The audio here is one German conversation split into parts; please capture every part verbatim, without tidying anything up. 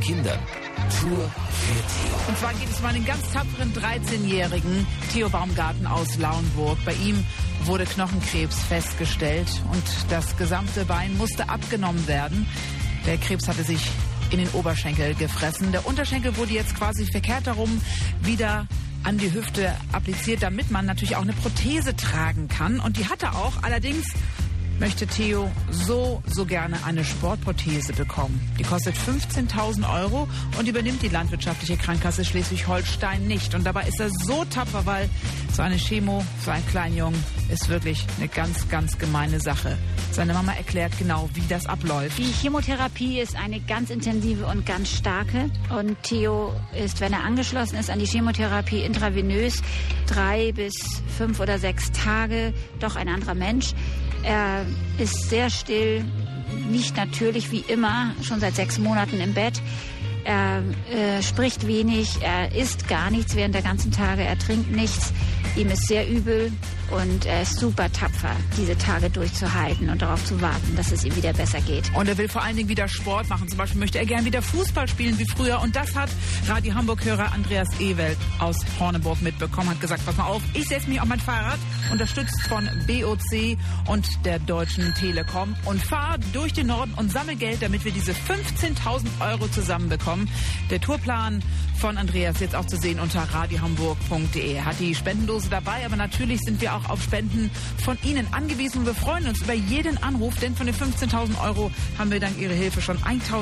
Kindern. Tour für Theo. Und zwar geht es um einen ganz tapferen dreizehnjährigen Theo Baumgarten aus Lauenburg. Bei ihm wurde Knochenkrebs festgestellt und das gesamte Bein musste abgenommen werden. Der Krebs hatte sich in den Oberschenkel gefressen. Der Unterschenkel wurde jetzt quasi verkehrt darum wieder an die Hüfte appliziert, damit man natürlich auch eine Prothese tragen kann. Und die hat er auch. Allerdings möchte Theo so, so gerne eine Sportprothese bekommen. Die kostet fünfzehntausend Euro und übernimmt die landwirtschaftliche Krankenkasse Schleswig-Holstein nicht. Und dabei ist er so tapfer, weil so eine Chemo für einen kleinen Jungen ist wirklich eine ganz, ganz gemeine Sache. Seine Mama erklärt genau, wie das abläuft. Die Chemotherapie ist eine ganz intensive und ganz starke. Und Theo ist, wenn er angeschlossen ist an die Chemotherapie, intravenös drei bis fünf oder sechs Tage doch ein anderer Mensch. Er ist sehr still, nicht natürlich wie immer, schon seit sechs Monaten im Bett. Er äh, spricht wenig, er isst gar nichts während der ganzen Tage, er trinkt nichts. Ihm ist sehr übel und er ist super tapfer, diese Tage durchzuhalten und darauf zu warten, dass es ihm wieder besser geht. Und er will vor allen Dingen wieder Sport machen. Zum Beispiel möchte er gern wieder Fußball spielen wie früher. Und das hat Radio Hamburg-Hörer Andreas Ewelt aus Horneburg mitbekommen. Hat gesagt, pass mal auf, ich setze mich auf mein Fahrrad, unterstützt von B O C und der Deutschen Telekom und fahre durch den Norden und sammle Geld, damit wir diese fünfzehntausend Euro zusammenbekommen. Der Tourplan von Andreas jetzt auch zu sehen unter radio hamburg punkt de. Er hat die Spendendose dabei, aber natürlich sind wir auch auf Spenden von Ihnen angewiesen. Und wir freuen uns über jeden Anruf, denn von den fünfzehntausend Euro haben wir dank Ihrer Hilfe schon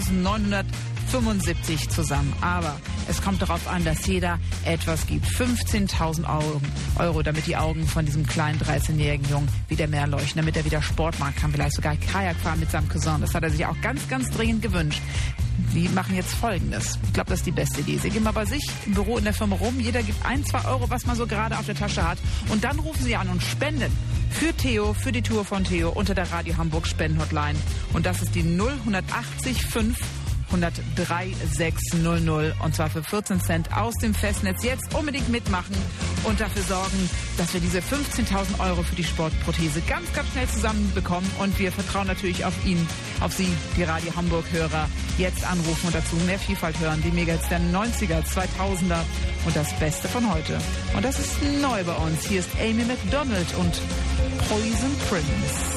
eintausendneunhundertfünfundsiebzig zusammen. Aber es kommt darauf an, dass jeder etwas gibt. fünfzehntausend Euro, damit die Augen von diesem kleinen dreizehnjährigen Jungen wieder mehr leuchten, damit er wieder Sport machen kann, vielleicht sogar Kajak fahren mit seinem Cousin. Das hat er sich auch ganz, ganz dringend gewünscht. Wir machen jetzt Folgendes. Ich glaube, das ist die beste Idee. Sie gehen mal bei sich im Büro in der Firma rum. Jeder gibt ein, zwei Euro, was man so gerade auf der Tasche hat. Und dann rufen Sie an und spenden für Theo, für die Tour von Theo unter der Radio Hamburg Spendenhotline. Und das ist die null achtzig fünf hundertdrei sechs null null. Und zwar für vierzehn Cent aus dem Festnetz. Jetzt unbedingt mitmachen und dafür sorgen, dass wir diese fünfzehntausend Euro für die Sportprothese ganz, ganz schnell zusammenbekommen. Und wir vertrauen natürlich auf ihn, auf Sie, die Radio Hamburg-Hörer. Jetzt anrufen und dazu mehr Vielfalt hören. Die Megahits der neunziger, zweitausender und das Beste von heute. Und das ist neu bei uns. Hier ist Amy Macdonald und Poison Prince.